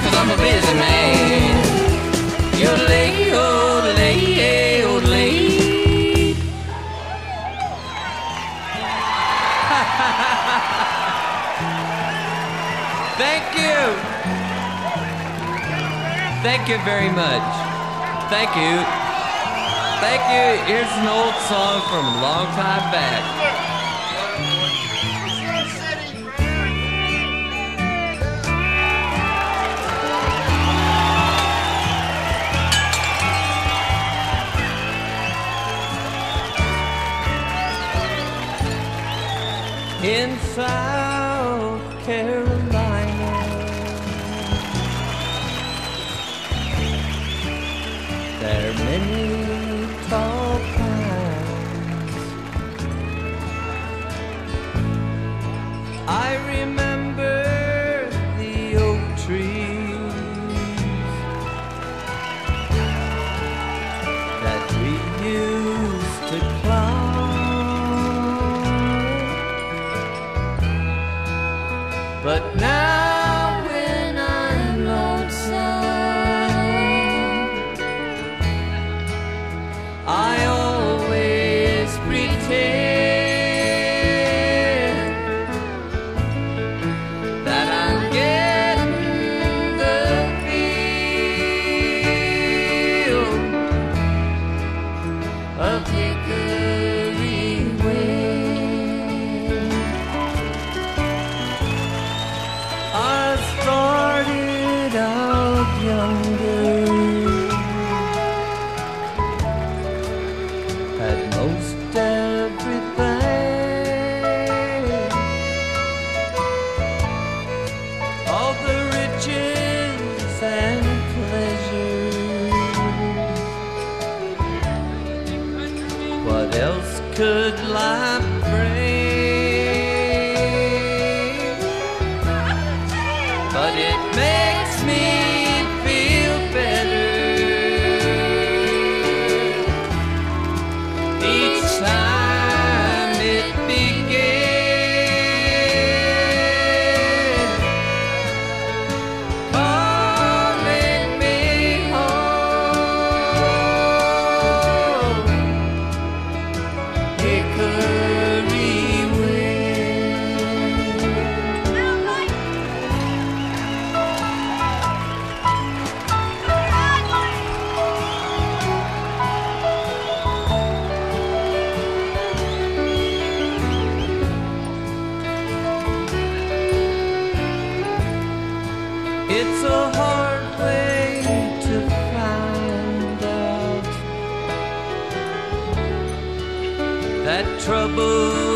cause I'm a busy man. Yodelay, yodelay, yodelay. Thank you. Thank you very much. Thank you. Thank you. Here's an old song from a long time back. In South Carolina, there are many tall pines. I remember the oak trees that we used to climb. But now when I'm lonesome, I always pretend that I'm getting the feel of Hickory Wind. I started out younger, had most everything, all the riches and pleasures. What else could life bring? But it makes me feel better each time it begins, calling me home, Hickory Wind. It's a hard way to find out that trouble